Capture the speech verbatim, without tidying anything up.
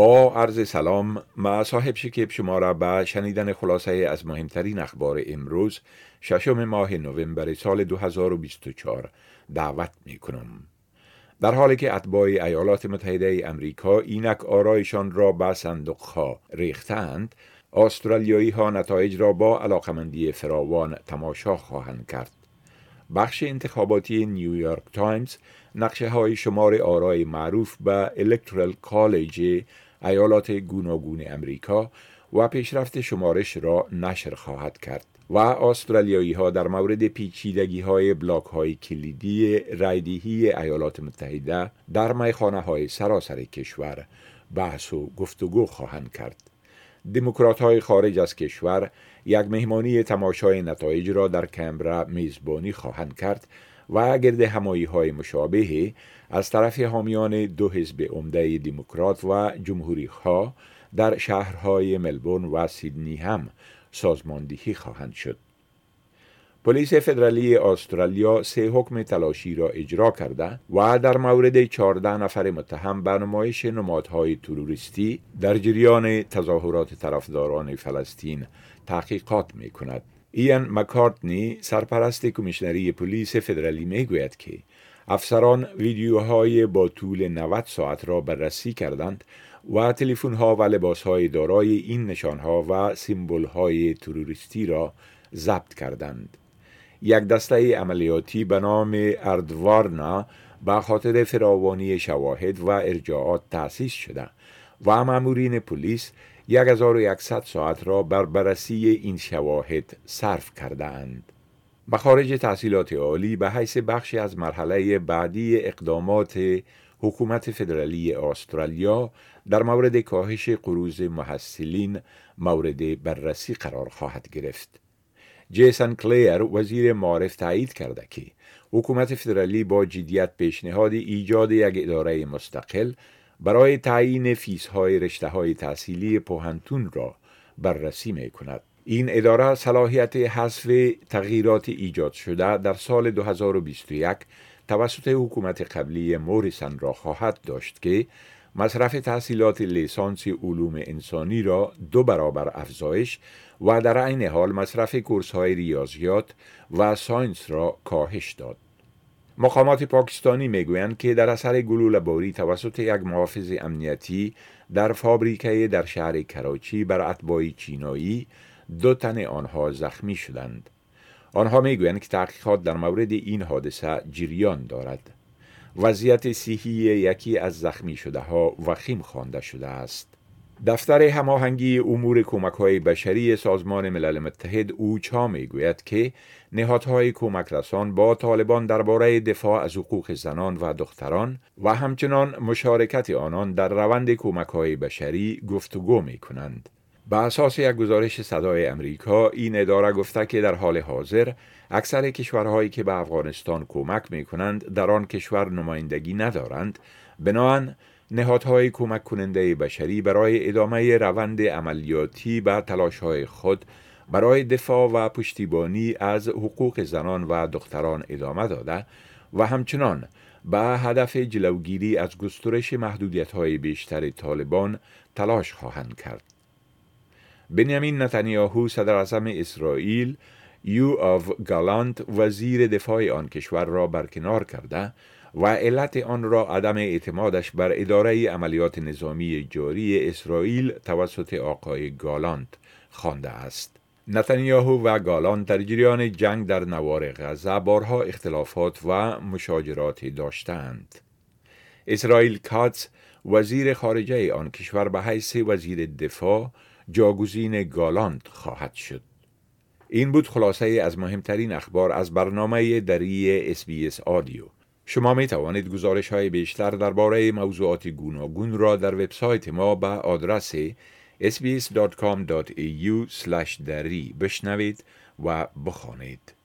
با عرض سلام، ما صاحب شکیب شما را به شنیدن خلاصه از مهمترین اخبار امروز ششم ماه نوامبر سال دو هزار و بیست و چهار دعوت می کنم. در حالی که اتباع ایالات متحده امریکا اینک آرایشان را به صندوقها ریختند، استرالیایی ها نتایج را با علاقمندی فراوان تماشا خواهند کرد. بخش انتخاباتی نیویورک تایمز نقشه های شمار آرای معروف به الکترال کالج ایالات گوناگون امریکا و پیشرفت شمارش را نشر خواهد کرد و استرالیایی ها در مورد پیچیدگی های بلاک های کلیدی رایدهی ایالات متحده در میخانه های سراسر کشور بحث و گفتگو خواهند کرد. دموکرات های خارج از کشور یک مهمانی تماشای نتایج را در کمبرا میزبانی خواهند کرد و گرد همایی های مشابه از طرف حامیان دو حزب عمده دموکرات و جمهوری ها در شهرهای ملبورن و سیدنی هم سازماندهی خواهند شد. پلیس فدرالی استرالیا سه حکم تلاشی را اجرا کرده و در مورد چهارده نفر متهم به نمایش نمادهای تروریستی در جریان تظاهرات طرفداران فلسطین تحقیقات می کند. ایان مکارتنی، سرپرست کمیشنری پلیس فدرالی، می گوید که افسران ویدیوهای با طول نود ساعت را بررسی کردند و تلفن‌ها و لباسهای دارای این نشانها و سمبول‌های تروریستی را ضبط کردند. یک دسته عملیاتی به نام اردوارنا به خاطر فراوانی شواهد و ارجاعات تأسیس شده و مامورین پلیس هزار و صد ساعت را بر بررسی این شواهد صرف کرده اند. مخارج تحصیلات عالی به حیث بخشی از مرحله بعدی اقدامات حکومت فدرالی استرالیا در مورد کاهش قروض محصلین مورد بررسی قرار خواهد گرفت. جیسن کلیر، وزیر معارف، تایید کرده که حکومت فدرالی با جدیت پیشنهاد ایجاد یک اداره مستقل برای تعیین فیس‌های رشته‌های تحصیلی پوهنتون را بررسی می کند. این اداره صلاحیت حذف تغییرات ایجاد شده در سال دو هزار و بیست و یک توسط حکومت قبلی موریسن را خواهد داشت که مصرف تحصیلات لیسانس علوم انسانی را دو برابر افزایش و در عین حال مصرف کورس‌های ریاضیات و ساینس را کاهش داد. مقامات پاکستانی میگویند که در اثر گلوله باری توسط یک محافظ امنیتی در فابریکه در شهر کراچی بر اتباع چینایی دو تن آنها زخمی شدند. آنها میگویند که تحقیقات در مورد این حادثه جریان دارد. وضعیت صحی یکی از زخمی شده ها وخیم خوانده شده است. دفتر هماهنگی امور کمک‌های بشری سازمان ملل متحد اوچا میگوید که نهادهای کمک رسان با طالبان درباره دفاع از حقوق زنان و دختران و همچنان مشارکت آنان در روند کمک‌های بشری گفتگو می‌کنند. به اساس یک گزارش صدای امریکا، این اداره گفته که در حال حاضر اکثر کشورهایی که به افغانستان کمک می‌کنند در آن کشور نمایندگی ندارند. بنابراین نهادهای کمک کننده بشری برای ادامه روند عملیاتی به تلاش‌های خود برای دفاع و پشتیبانی از حقوق زنان و دختران ادامه داده و همچنان به هدف جلوگیری از گسترش محدودیت‌های بیشتر طالبان تلاش خواهند کرد. بنیامین نتانیاهو، صدر اعظم اسرائیل، یوآو گالانت، وزیر دفاع آن کشور را برکنار کرده و علت آن را عدم اعتمادش بر اداره عملیات نظامی جاری اسرائیل توسط آقای گالانت خوانده است. نتانیاهو و گالانت در جریان جنگ در نوار غزه بارها اختلافات و مشاجرات داشتند. اسرائیل کاتز، وزیر خارجه آن کشور، به حیث وزیر دفاع جاگزین گالانت خواهد شد. این بود خلاصه از مهمترین اخبار از برنامه دری اس بی اس آدیو. شما می توانید گزارش های بیشتر درباره موضوعات گوناگون را در وبسایت ما به آدرس اس بی اس دات کام دات ای یو اسلش دری بشنوید و بخوانید.